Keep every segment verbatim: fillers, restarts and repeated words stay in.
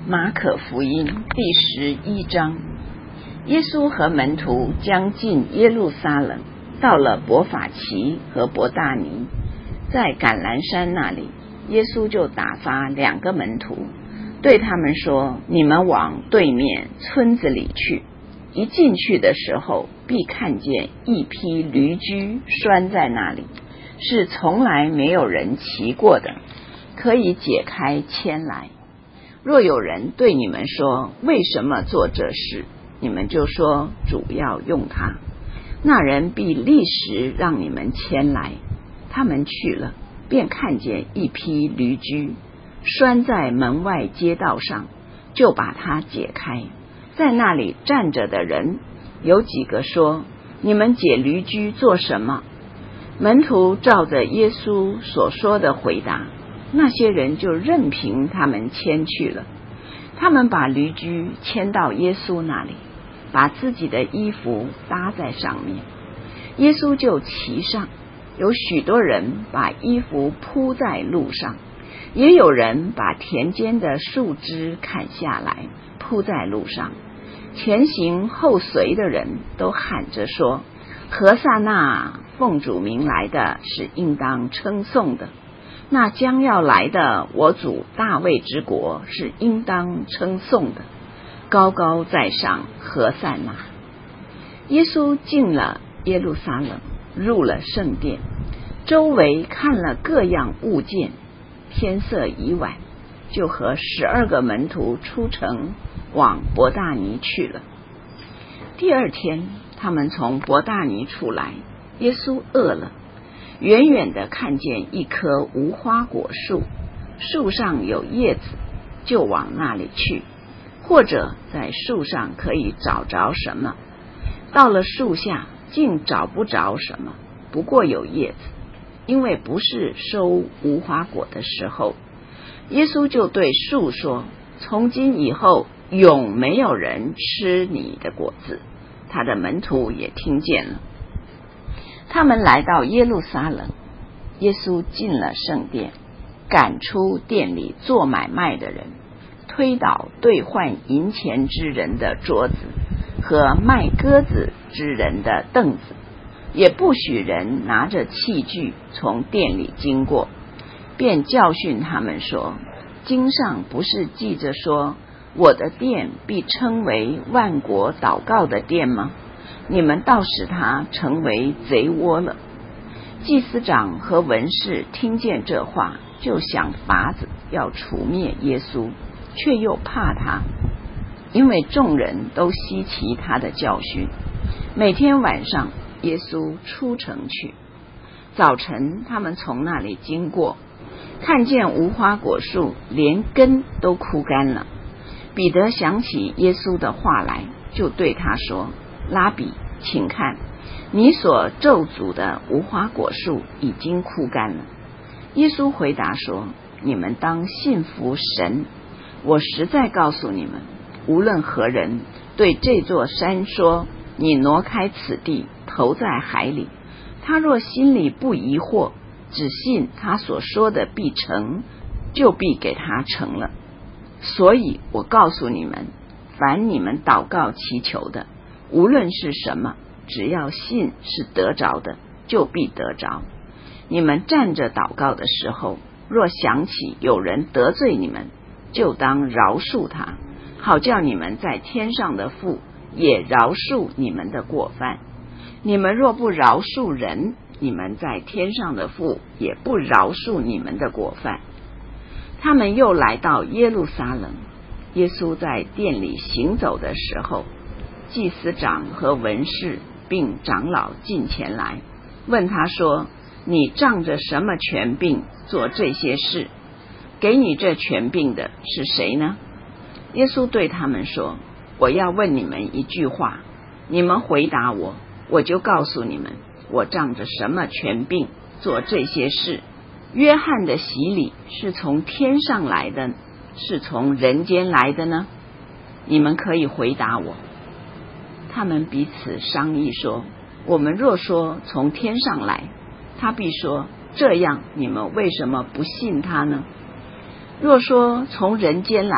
马可福音第十一章，耶稣和门徒将近耶路撒冷，到了伯法其和伯大尼，在橄榄山那里，耶稣就打发两个门徒，对他们说：你们往对面村子里去，一进去的时候，必看见一匹驴驹拴在那里，是从来没有人骑过的，可以解开牵来。若有人对你们说，为什么做这事，你们就说，主要用它，那人必立时让你们牵来。他们去了，便看见一匹驴驹拴在门外街道上，就把它解开。在那里站着的人有几个说：你们解驴驹做什么？门徒照着耶稣所说的回答，那些人就任凭他们牵去了。他们把驴驹牵到耶稣那里，把自己的衣服搭在上面，耶稣就骑上。有许多人把衣服铺在路上，也有人把田间的树枝砍下来铺在路上。前行后随的人都喊着说：何撒那，奉主名来的是应当称颂的，那将要来的我主大卫之国是应当称颂的，高高在上，何撒那。耶稣进了耶路撒冷，入了圣殿，周围看了各样物件。天色已晚，就和十二个门徒出城，往伯大尼去了。第二天，他们从伯大尼出来，耶稣饿了，远远的看见一棵无花果树，树上有叶子，就往那里去，或者在树上可以找着什么。到了树下，竟找不着什么，不过有叶子，因为不是收无花果的时候。耶稣就对树说：从今以后，永没有人吃你的果子。他的门徒也听见了。他们来到耶路撒冷，耶稣进了圣殿，赶出店里做买卖的人，推倒兑换银钱之人的桌子和卖鸽子之人的凳子，也不许人拿着器具从店里经过，便教训他们说：经上不是记着说，我的殿必称为万国祷告的殿吗？你们倒使它成为贼窝了。祭司长和文士听见这话，就想法子要除灭耶稣，却又怕他，因为众人都稀奇他的教训。每天晚上，耶稣出城去。早晨，他们从那里经过，看见无花果树连根都枯干了。彼得想起耶稣的话来，就对他说：拉比，请看，你所咒诅的无花果树已经枯干了。耶稣回答说：你们当信服神。我实在告诉你们，无论何人对这座山说，你挪开此地，投在海里，他若心里不疑惑，只信他所说的必成，就必给他成了。所以我告诉你们，凡你们祷告祈求的，无论是什么，只要信是得着的，就必得着。你们站着祷告的时候，若想起有人得罪你们，就当饶恕他，好叫你们在天上的父也饶恕你们的过犯。你们若不饶恕人，你们在天上的父也不饶恕你们的过犯。他们又来到耶路撒冷，耶稣在殿里行走的时候，祭司长和文士并长老近前来，问他说：你仗着什么权柄做这些事？给你这权柄的是谁呢？耶稣对他们说：我要问你们一句话，你们回答我，我就告诉你们，我仗着什么权柄做这些事。约翰的洗礼是从天上来的，是从人间来的呢？你们可以回答我。他们彼此商议说：我们若说从天上来，他必说：这样你们为什么不信他呢？若说从人间来，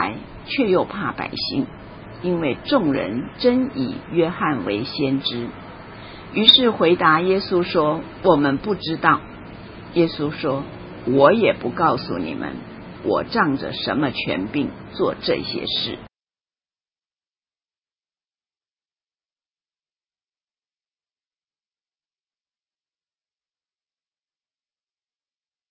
却又怕百姓，因为众人真以约翰为先知。于是回答耶稣说：我们不知道。耶稣说：我也不告诉你们，我仗着什么权柄做这些事。